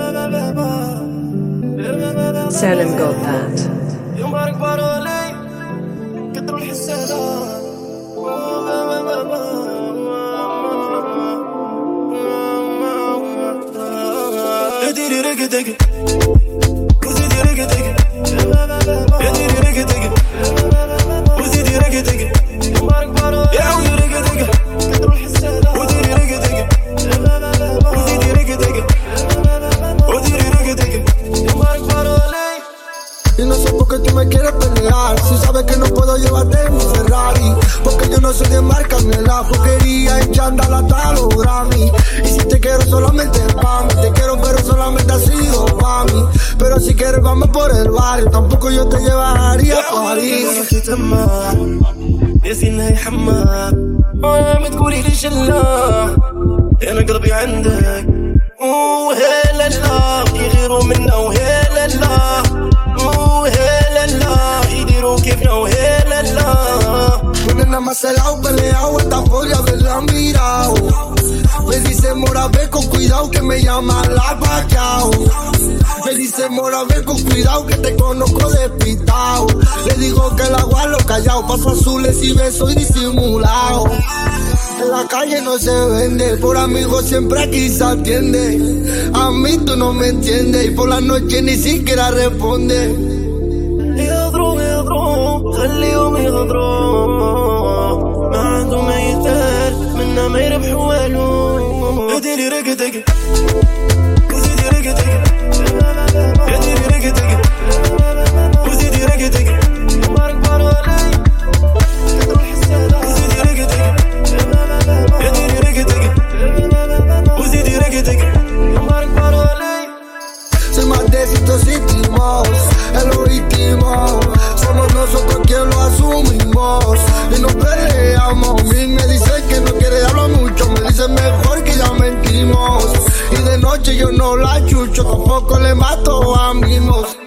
Salim Golpat. Y no sé por qué tú me quieres pelear, si sabes que no puedo llevarte en mi Ferrari, porque yo no soy de marca ni la porquería, echándala hasta los Grammy. Y si te quiero solamente es pa' mí, te quiero pero solamente ha sido pa' mí. Pero si quieres vamos por el barrio, tampoco yo te llevaría a París. ياسين يحماك ما تقولي ليش لا انا قلبي عندك وهلا لا يغيروا منا وهلا لا وهلا لا يديروا كيفنا وهلا لا Nena más helado, peleado, esta folla haberla mirado. Me dice mora, ve con cuidado que me llama la Pacao. Me dice mora, ve con cuidado que te conozco despistado. Le digo que el agua lo callado, paso azules y besos y disimulado. En la calle no se vende, por amigos siempre aquí se atiende. A mí tú no me entiendes y por la noche ni siquiera responde. يضرو خليهم يغدروا ما عندهم ما يثار منا ما يربحوا والو اديري رقدك وزيدي رقدك اديري رقدك وزيدي رقدك مبارك بارولي وزيدي رقدك اديري رقدك وزيدي رقدك مبارك بارولي Soy más de sentimos, es lo último. Somos nosotros quienes lo asumimos y nos peleamos. Y me dice que no quiere hablar mucho, me dice mejor que ya mentimos. Y de noche yo no la chucho, tampoco le mato a mimos.